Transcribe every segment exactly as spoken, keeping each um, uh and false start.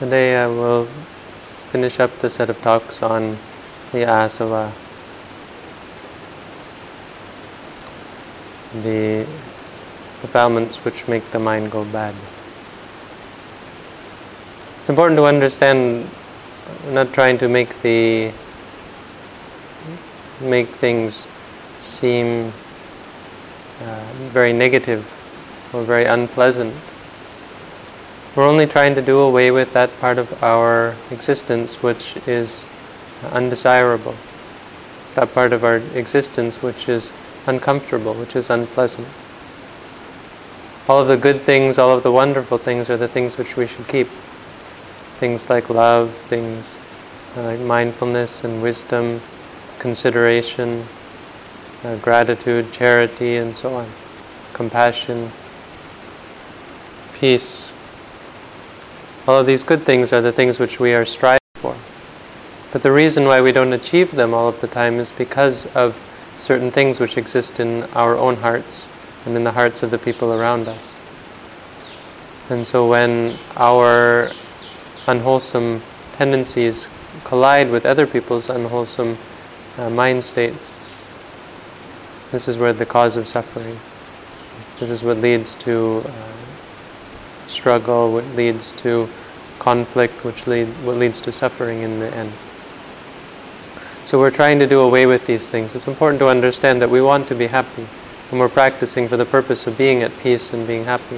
Today I will finish up the set of talks on the asava, the defilements which make the mind go bad. It's important to understand, we're not trying to make the make things seem uh, very negative or very unpleasant. We're only trying to do away with that part of our existence which is undesirable, that part of our existence which is uncomfortable, which is unpleasant. All of the good things, all of the wonderful things are the things which we should keep. Things like love, things like mindfulness and wisdom, consideration, uh, gratitude, charity, and so on, compassion, peace. All of these good things are the things which we are striving for. But the reason why we don't achieve them all of the time is because of certain things which exist in our own hearts and in the hearts of the people around us. And so when our unwholesome tendencies collide with other people's unwholesome uh, mind states, this is where the cause of suffering. This is what leads to uh, struggle, what leads to conflict, which lead, what leads to suffering in the end. So we're trying to do away with these things. It's important to understand that we want to be happy, and we're practicing for the purpose of being at peace and being happy.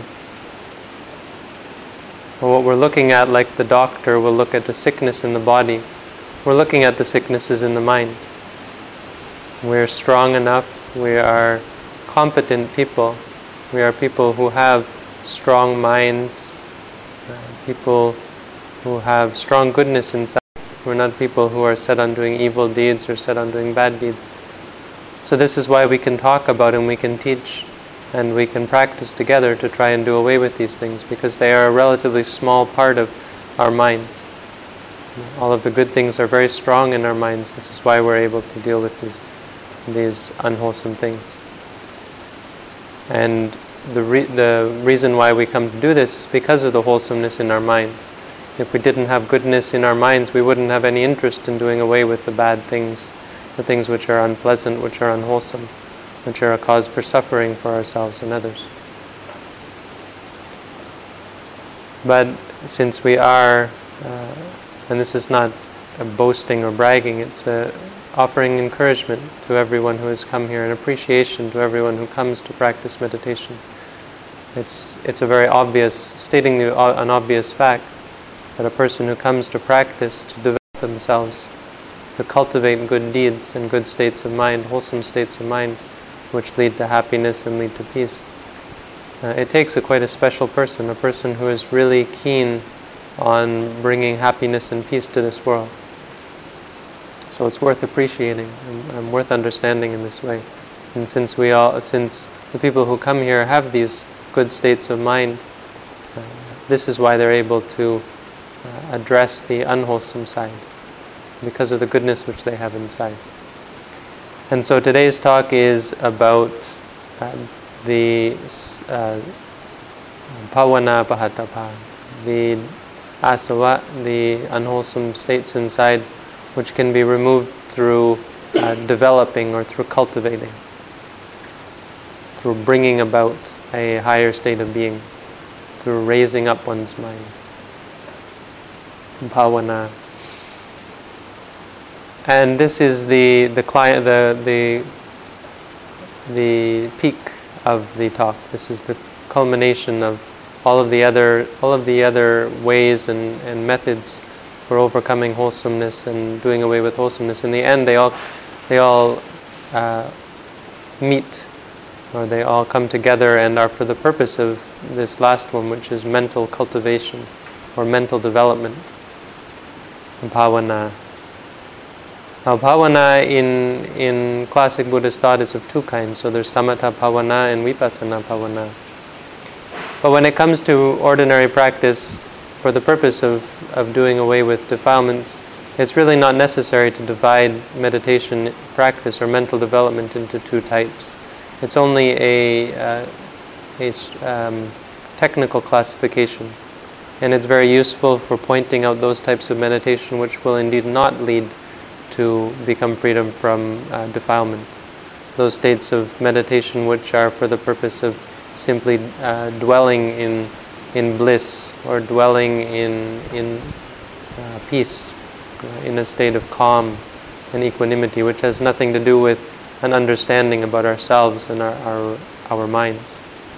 But what we're looking at, like the doctor will look at the sickness in the body, we're looking at the sicknesses in the mind. We're strong enough, we are competent people, we are people who have strong minds, uh, people who have strong goodness inside. We're not people who are set on doing evil deeds or set on doing bad deeds. So this is why we can talk about and we can teach and we can practice together to try and do away with these things, because they are a relatively small part of our minds. All of the good things are very strong in our minds. This is why we're able to deal with these, these unwholesome things. And The, re- the reason why we come to do this is because of the wholesomeness in our mind. If we didn't have goodness in our minds, we wouldn't have any interest in doing away with the bad things, the things which are unpleasant, which are unwholesome, which are a cause for suffering for ourselves and others. But since we are, uh, and this is not a boasting or bragging, it's a offering encouragement to everyone who has come here, and appreciation to everyone who comes to practice meditation. It's it's a very obvious, stating the, uh, an obvious fact, that a person who comes to practice, to develop themselves, to cultivate good deeds and good states of mind, wholesome states of mind, which lead to happiness and lead to peace. Uh, it takes a quite a special person, a person who is really keen on bringing happiness and peace to this world. So it's worth appreciating and, and worth understanding in this way. And since we all, since the people who come here have these good states of mind, uh, this is why they're able to uh, address the unwholesome side, because of the goodness which they have inside. And so today's talk is about uh, the uh, bhavana pahatapa, the asava, the unwholesome states inside, which can be removed through uh, developing or through cultivating, through bringing about a higher state of being, through raising up one's mind. Bhavana. And this is the the client, the the the peak of the talk. This is the culmination of all of the other all of the other ways and, and methods for overcoming wholesomeness and doing away with wholesomeness. In the end, they all they all uh, meet, or they all come together and are for the purpose of this last one, which is mental cultivation or mental development. Bhavana. Now, bhavana in in classic Buddhist thought is of two kinds. So there's samatha bhavana and vipassana bhavana. But when it comes to ordinary practice, for the purpose of, of doing away with defilements, it's really not necessary to divide meditation practice or mental development into two types. It's only a, uh, a um, technical classification. And it's very useful for pointing out those types of meditation which will indeed not lead to become freedom from uh, defilement. Those states of meditation which are for the purpose of simply uh, dwelling in in bliss, or dwelling in in uh, peace, uh, in a state of calm and equanimity, which has nothing to do with an understanding about ourselves and our our, our minds.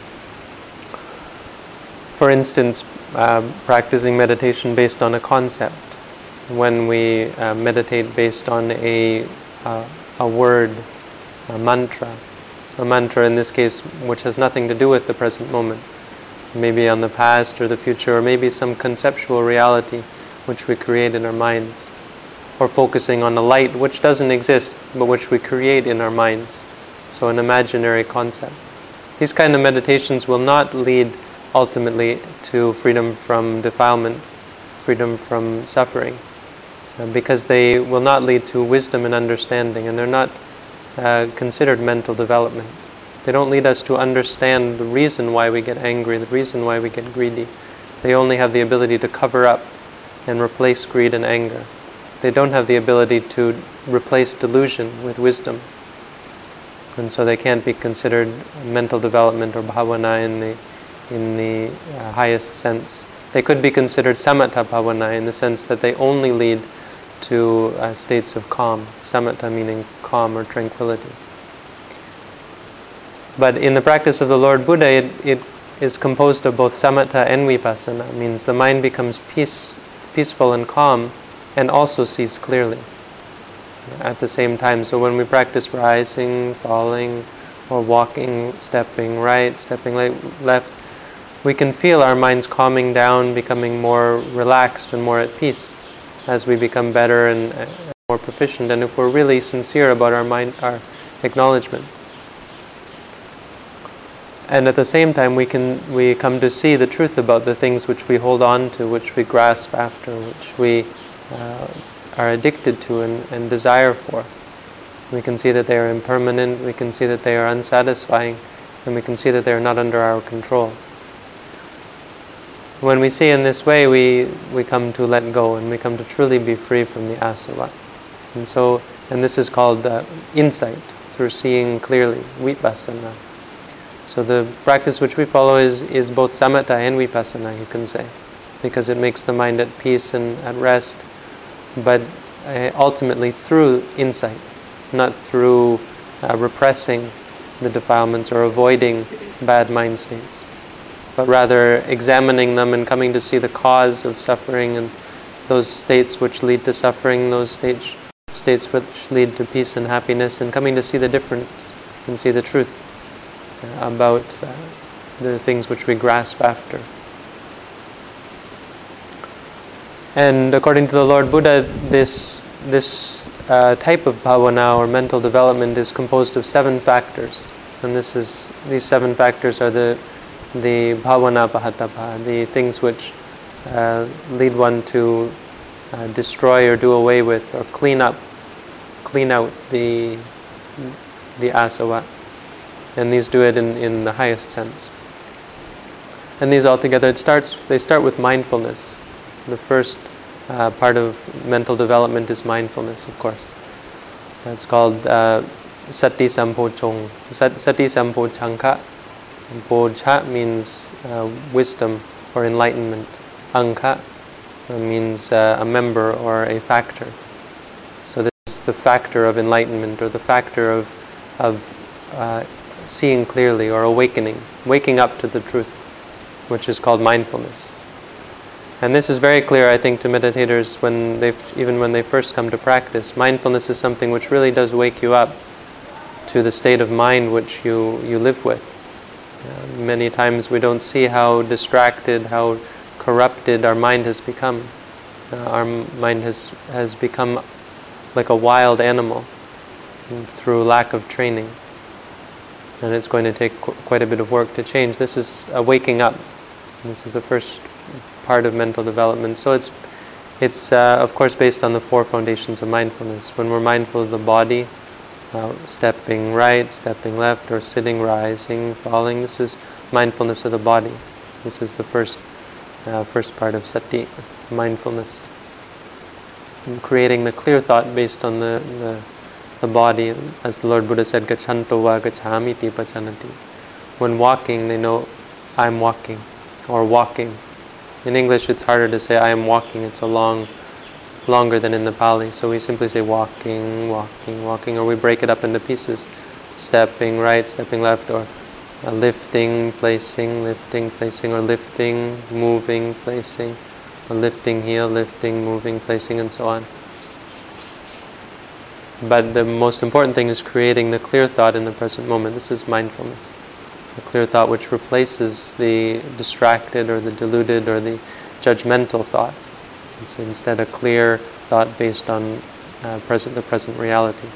For instance, uh, practicing meditation based on a concept. When we uh, meditate based on a uh, a word, a mantra, a mantra in this case which has nothing to do with the present moment, maybe on the past or the future, or maybe some conceptual reality which we create in our minds, or focusing on a light which doesn't exist but which we create in our minds, so an imaginary concept. These kind of meditations will not lead ultimately to freedom from defilement, freedom from suffering, uh, because they will not lead to wisdom and understanding, and they're not uh, considered mental development. They don't lead us to understand the reason why we get angry, the reason why we get greedy. They only have the ability to cover up and replace greed and anger. They don't have the ability to replace delusion with wisdom. And so they can't be considered mental development or bhavana in the in the uh, highest sense. They could be considered samatha bhavana in the sense that they only lead to uh, states of calm. Samatha meaning calm or tranquility. But in the practice of the Lord Buddha, it, it is composed of both samatha and vipassana. It means the mind becomes peace, peaceful and calm, and also sees clearly at the same time. So when we practice rising, falling, or walking, stepping right, stepping left, we can feel our minds calming down, becoming more relaxed and more at peace as we become better and more proficient, and if we're really sincere about our mind, our acknowledgement. And at the same time, we can we come to see the truth about the things which we hold on to, which we grasp after, which we uh, are addicted to and, and desire for. We can see that they are impermanent, we can see that they are unsatisfying, and we can see that they are not under our control. When we see in this way, we, we come to let go, and we come to truly be free from the asava. And so, and this is called uh, insight, through seeing clearly, vipassana. So the practice which we follow is, is both samatha and vipassana, you can say, because it makes the mind at peace and at rest, but uh, ultimately through insight, not through uh, repressing the defilements or avoiding bad mind states, but rather examining them and coming to see the cause of suffering and those states which lead to suffering, those states, states which lead to peace and happiness, and coming to see the difference and see the truth about uh, the things which we grasp after. And according to the Lord Buddha, this this uh, type of bhavana or mental development is composed of seven factors, and this is these seven factors are the the bhavana pahatapa, the things which uh, lead one to uh, destroy or do away with or clean up, clean out the the asava. And these do it in, in the highest sense. And these altogether, it starts. They start with mindfulness. The first uh, part of mental development is mindfulness, of course. It's called uh, sati sampochong, sati sampochanka. Bodha means uh, wisdom or enlightenment. Anka means uh, a member or a factor. So this is the factor of enlightenment, or the factor of of uh, seeing clearly or awakening, waking up to the truth, which is called mindfulness. And this is very clear, I think, to meditators when they, even when they first come to practice. Mindfulness is something which really does wake you up to the state of mind which you, you live with. Uh, many times we don't see how distracted, how corrupted our mind has become. Uh, our mind has, has become like a wild animal through lack of training. And it's going to take qu- quite a bit of work to change. This is a waking up. This is the first part of mental development. So it's, it's uh, of course, based on the four foundations of mindfulness. When we're mindful of the body, uh, stepping right, stepping left, or sitting, rising, falling, this is mindfulness of the body. This is the first uh, first part of sati, mindfulness. And creating the clear thought based on the, the, the body, as the Lord Buddha said, gachanto va gachamiti pachanati. When walking, they know, I'm walking, or walking. In English, it's harder to say, I am walking. It's a long, longer than in the Pali. So we simply say walking, walking, walking, or we break it up into pieces. Stepping right, stepping left, or uh, lifting, placing, lifting, placing, or lifting, moving, placing, or lifting heel, lifting, moving, placing, and so on. But the most important thing is creating the clear thought in the present moment. This is mindfulness. The clear thought which replaces the distracted or the deluded or the judgmental thought. It's instead a clear thought based on uh, present the present reality.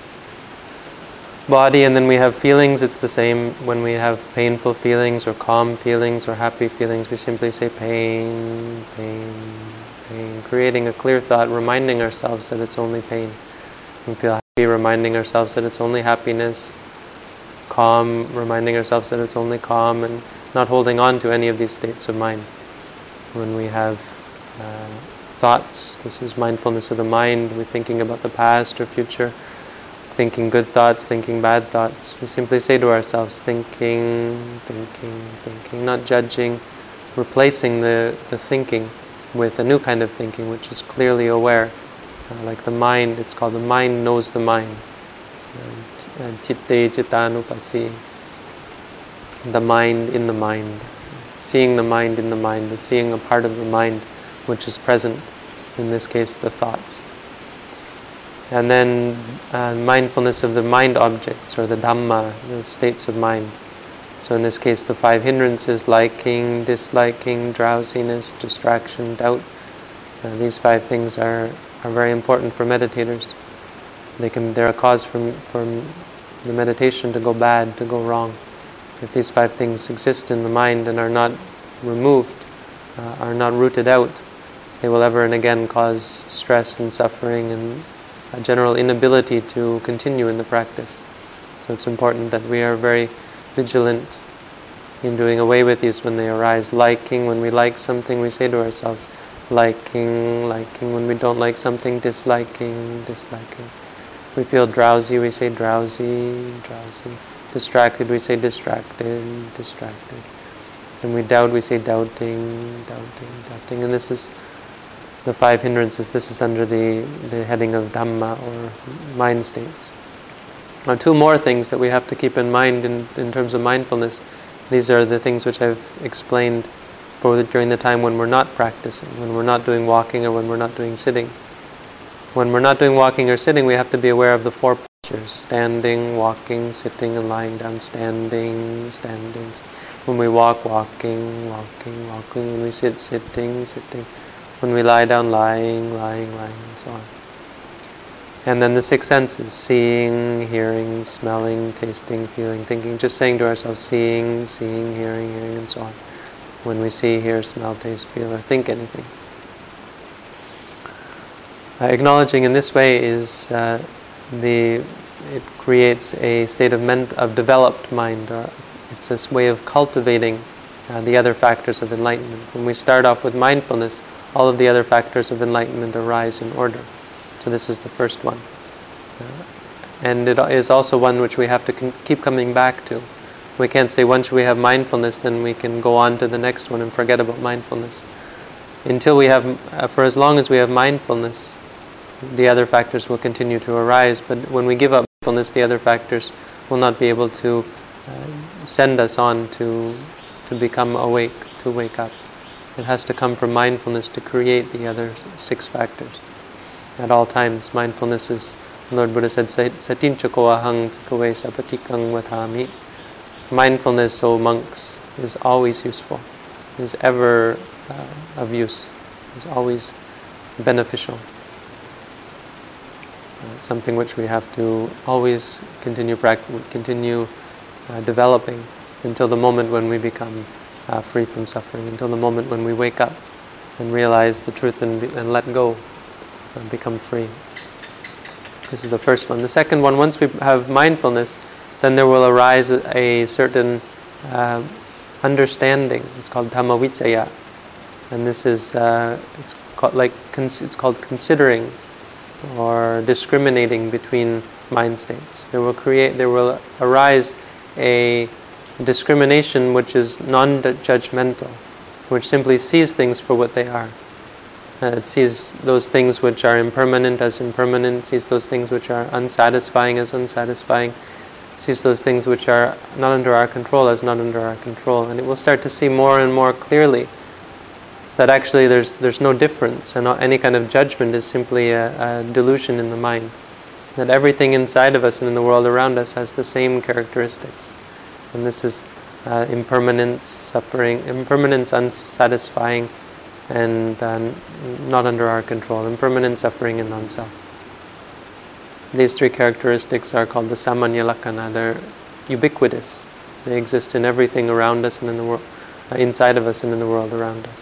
Body, and then we have feelings. It's the same. When we have painful feelings or calm feelings or happy feelings, we simply say pain, pain, pain. Creating a clear thought, reminding ourselves that it's only pain. We feel happy, reminding ourselves that it's only happiness. Calm, reminding ourselves that it's only calm, and not holding on to any of these states of mind. When we have uh, thoughts, this is mindfulness of the mind. We're thinking about the past or future, thinking good thoughts, thinking bad thoughts. We simply say to ourselves, thinking, thinking, thinking, not judging, replacing the, the thinking with a new kind of thinking, which is clearly aware. Uh, like the mind, it's called the mind knows the mind. Chitte chittanupasi, the mind in the mind, seeing the mind in the mind, seeing a part of the mind which is present, in this case the thoughts. And then uh, mindfulness of the mind objects, or the Dhamma, the states of mind. So in this case the five hindrances, liking, disliking, drowsiness, distraction, doubt. Uh, these five things are, are very important for meditators. They can, they're a cause for, for the meditation to go bad, to go wrong. If these five things exist in the mind and are not removed, uh, are not rooted out, they will ever and again cause stress and suffering and a general inability to continue in the practice. So it's important that we are very vigilant in doing away with these when they arise. Liking, when we like something, we say to ourselves, liking, liking. When we don't like something, disliking, disliking. We feel drowsy, we say drowsy, drowsy. Distracted, we say distracted, distracted. And we doubt, we say doubting, doubting, doubting. And this is the five hindrances. This is under the, the heading of Dhamma, or mind states. Now, two more things that we have to keep in mind in, in terms of mindfulness. These are the things which I've explained for the, during the time when we're not practicing, when we're not doing walking or when we're not doing sitting. When we're not doing walking or sitting, we have to be aware of the four postures: standing, walking, sitting, and lying down. Standing, standing. When we walk, walking, walking, walking. When we sit, sitting, sitting. When we lie down, lying, lying, lying, and so on. And then the six senses: seeing, hearing, smelling, tasting, feeling, thinking. Just saying to ourselves, seeing, seeing, hearing, hearing, and so on. When we see, hear, smell, taste, feel, or think anything. Uh, acknowledging in this way is uh, the it creates a state of ment of developed mind. Or it's this way of cultivating uh, the other factors of enlightenment. When we start off with mindfulness, all of the other factors of enlightenment arise in order. So this is the first one, uh, and it is also one which we have to con- keep coming back to. We can't say once we have mindfulness, then we can go on to the next one and forget about mindfulness. Until we have, uh, for as long as we have mindfulness, the other factors will continue to arise. But when we give up mindfulness, the other factors will not be able to uh, send us on to to become awake, to wake up. It has to come from mindfulness to create the other six factors. At all times, mindfulness is, Lord Buddha said, satinchako ahang pikave sapatikang vatami. Mindfulness, O monks, is always useful, is ever uh, of use, is always beneficial. Uh, it's something which we have to always continue practicing, continue uh, developing until the moment when we become uh, free from suffering, until the moment when we wake up and realize the truth and, be, and let go and become free. This is the first one. The second one, once we have mindfulness, then there will arise a, a certain uh, understanding. It's called Dhamma Vicaya. And this is, uh, it's called like cons- it's called considering or discriminating between mind states. There will create, there will arise a discrimination which is non-judgmental, which simply sees things for what they are. Uh, it sees those things which are impermanent as impermanent, sees those things which are unsatisfying as unsatisfying, sees those things which are not under our control as not under our control. And it will start to see more and more clearly that actually there's there's no difference, and any kind of judgment is simply a, a delusion in the mind. That everything inside of us and in the world around us has the same characteristics. And this is uh, impermanence, suffering, impermanence, unsatisfying, and uh, not under our control. Impermanent, suffering, and non-self. These three characteristics are called the samanya lakkhana. They're ubiquitous. They exist in everything around us and in the world, uh, inside of us and in the world around us.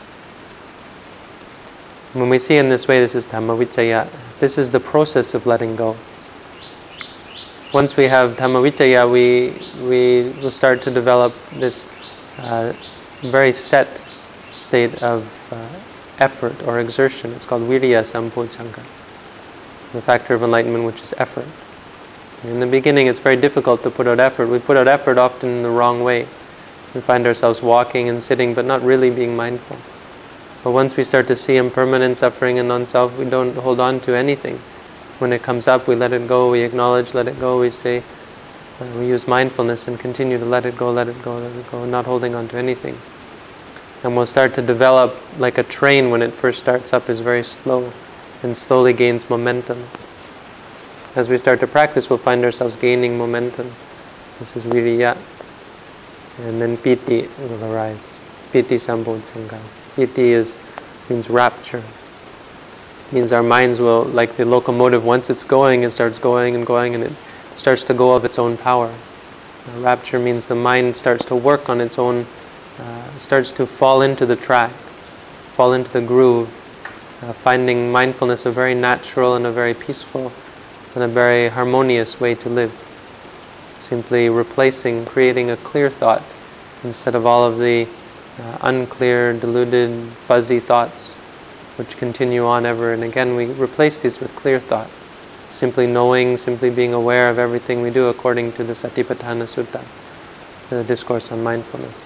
When we see in this way, this is Dhammavicaya. This is the process of letting go. Once we have Dhammavicaya, we we will start to develop this uh, very set state of uh, effort or exertion. It's called Viriya Sampojjhanga, the factor of enlightenment, which is effort. In the beginning, it's very difficult to put out effort. We put out effort often in the wrong way. We find ourselves walking and sitting, but not really being mindful. But once we start to see impermanent, suffering, and non-self, we don't hold on to anything. When it comes up, we let it go, we acknowledge, let it go, we say, uh, we use mindfulness and continue to let it go, let it go, let it go, not holding on to anything. And we'll start to develop, like a train when it first starts up is very slow and slowly gains momentum. As we start to practice, we'll find ourselves gaining momentum. This is viriya. And then piti will arise. Piti Sampojjhanga. Piti is, means rapture. Means our minds will, like the locomotive, once it's going, it starts going and going and it starts to go of its own power. Uh, rapture means the mind starts to work on its own, uh, starts to fall into the track, fall into the groove, uh, finding mindfulness a very natural and a very peaceful and a very harmonious way to live. Simply replacing, creating a clear thought instead of all of the uh, unclear, deluded, fuzzy thoughts which continue on ever and again. We replace these with clear thought. Simply knowing, simply being aware of everything we do according to the Satipatthana Sutta, the discourse on mindfulness.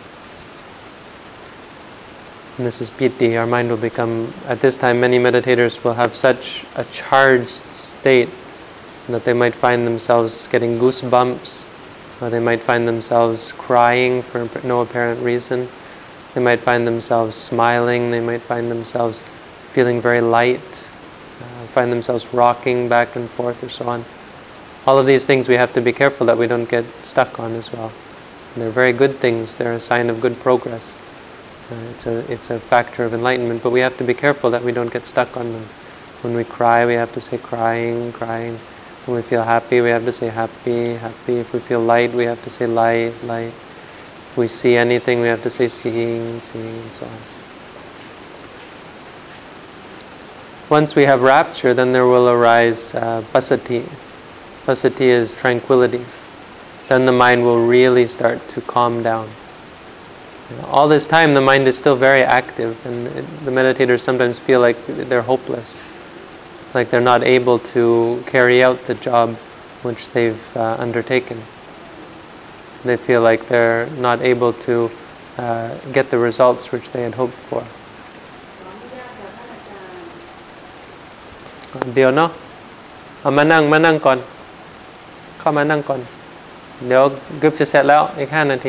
And this is piti. Our mind will become, at this time many meditators will have such a charged state that they might find themselves getting goosebumps, or they might find themselves crying for no apparent reason. They might find themselves smiling, they might find themselves feeling very light, uh, find themselves rocking back and forth or so on. All of these things we have to be careful that we don't get stuck on as well. And they're very good things, they're a sign of good progress. Uh, it's a it's a factor of enlightenment, but we have to be careful that we don't get stuck on them. When we cry, we have to say crying, crying. When we feel happy, we have to say happy, happy. If we feel light, we have to say light, light. If we see anything, we have to say seeing, seeing, and so on. Once we have rapture, then there will arise uh, passaddhi. Passaddhi is tranquility. Then the mind will really start to calm down. You know, all this time, the mind is still very active, and it, the meditators sometimes feel like they're hopeless, like they're not able to carry out the job which they've uh, undertaken. They feel like they're not able to uh, get the results which they had hoped for. เดี๋ยวเนาะเอามานั่งมานั่งก่อนเข้ามานั่งก่อนเดี๋ยวกึบจะเสร็จแล้วอีกห้านาที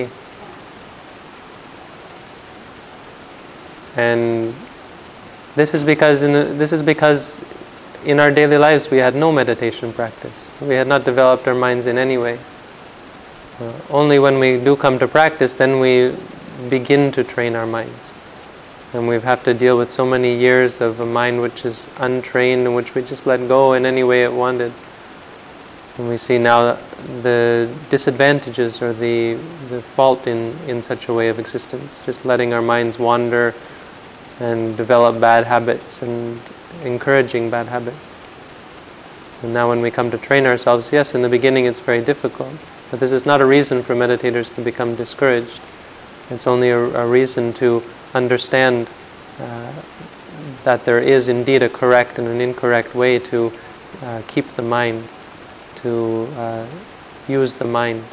and this is because in the, this is because in our daily lives we had no meditation practice. We had not developed our minds in any way. Uh, only when we do come to practice, then we begin to train our minds. And we have to deal with so many years of a mind which is untrained and which we just let go in any way it wanted. And we see now the disadvantages or the, the fault in, in such a way of existence, just letting our minds wander and develop bad habits and encouraging bad habits. And now when we come to train ourselves, yes, in the beginning it's very difficult, but this is not a reason for meditators to become discouraged. It's only a, a reason to understand uh, that there is indeed a correct and an incorrect way to uh, keep the mind, to uh, use the mind.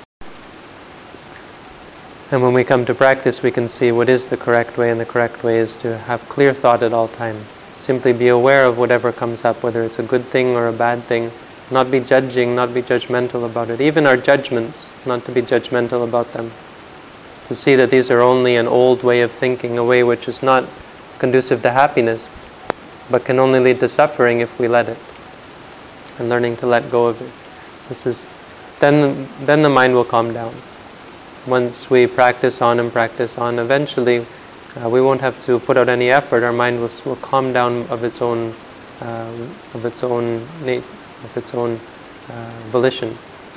And when we come to practice, we can see what is the correct way, and the correct way is to have clear thought at all times. Simply be aware of whatever comes up, whether it's a good thing or a bad thing. Not be judging, not be judgmental about it. Even our judgments, not to be judgmental about them. To see that these are only an old way of thinking, a way which is not conducive to happiness, but can only lead to suffering if we let it. And learning to let go of it. This is, then, then the mind will calm down. Once we practice on and practice on, eventually uh, we won't have to put out any effort. Our mind will, will calm down of its own, uh, of its own, of its own uh, volition.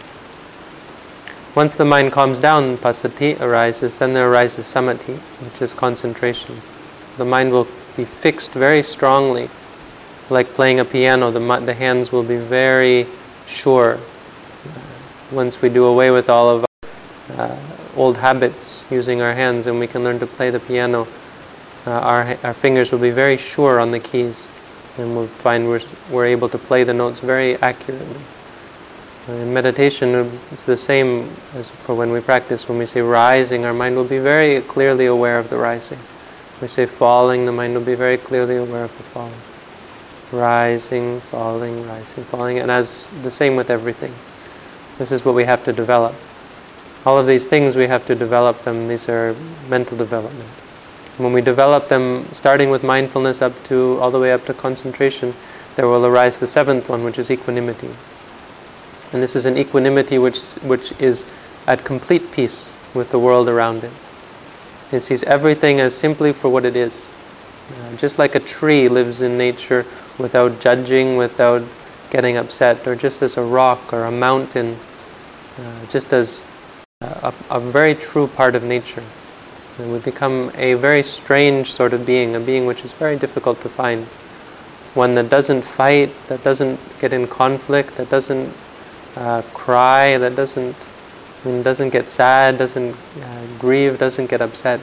Once the mind calms down, passaddhi arises. Then there arises samadhi, which is concentration. The mind will be fixed very strongly, like playing a piano. The the hands will be very sure. Once we do away with all of our uh, old habits using our hands, and we can learn to play the piano, uh, our our fingers will be very sure on the keys, and we'll find we're we're able to play the notes very accurately. In meditation, it's the same as for when we practice. When we say rising, our mind will be very clearly aware of the rising. We say falling, the mind will be very clearly aware of the falling. Rising, falling, rising, falling, and as the same with everything. This is what we have to develop. All of these things we have to develop them. These are mental development. When we develop them, starting with mindfulness up to all the way up to concentration, there will arise the seventh one, which is equanimity. And this is an equanimity which which is at complete peace with the world around it. It sees everything as simply for what it is. Uh, just like a tree lives in nature without judging, without getting upset, or just as a rock or a mountain, uh, just as a, a very true part of nature. And we become a very strange sort of being, a being which is very difficult to find. One that doesn't fight, that doesn't get in conflict, that doesn't Uh, cry, that doesn't I mean, doesn't get sad, doesn't uh, grieve, doesn't get upset,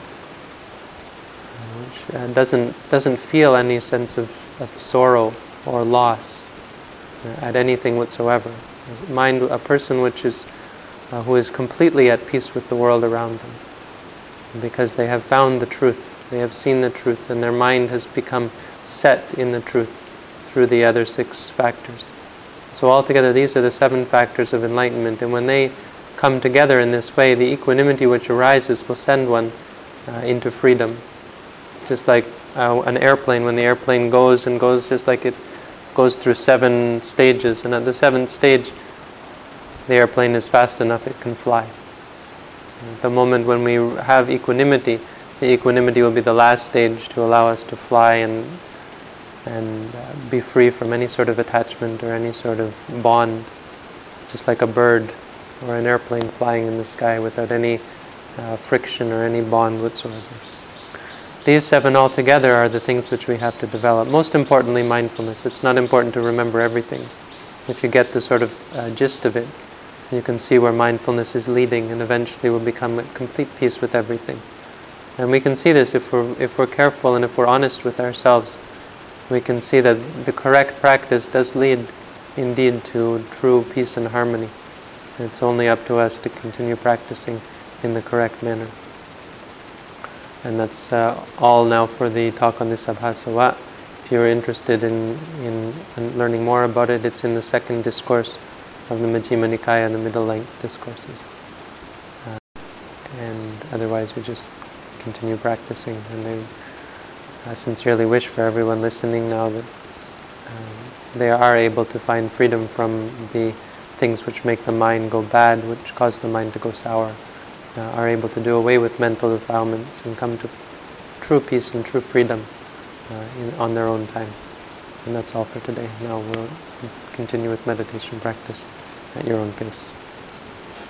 uh, which uh, doesn't doesn't feel any sense of, of sorrow or loss uh, at anything whatsoever. Mind, a person which is uh, who is completely at peace with the world around them, because they have found the truth, they have seen the truth, and their mind has become set in the truth through the other six factors. So altogether, these are the seven factors of enlightenment, and when they come together in this way, the equanimity which arises will send one uh, into freedom. Just like uh, an airplane, when the airplane goes and goes, just like it goes through seven stages, and at the seventh stage, the airplane is fast enough, it can fly. At the moment when we have equanimity, the equanimity will be the last stage to allow us to fly and and uh, be free from any sort of attachment or any sort of bond, just like a bird or an airplane flying in the sky without any uh, friction or any bond whatsoever. These seven altogether are the things which we have to develop. Most importantly, mindfulness. It's not important to remember everything. If you get the sort of uh, gist of it, you can see where mindfulness is leading, and eventually we'll become at complete peace with everything. And we can see this if we're, if we're careful and if we're honest with ourselves. We can see that the correct practice does lead indeed to true peace and harmony. It's only up to us to continue practicing in the correct manner. And that's uh, all now for the talk on the Sabhasawa. If you're interested in, in, in learning more about it, it's in the second discourse of the Majjhima Nikaya, the middle length discourses. Uh, and otherwise we just continue practicing. And I, I sincerely wish for everyone listening now that um, they are able to find freedom from the things which make the mind go bad, which cause the mind to go sour, uh, are able to do away with mental defilements and come to true peace and true freedom uh, in, on their own time. And that's all for today. Now we'll continue with meditation practice at your own pace.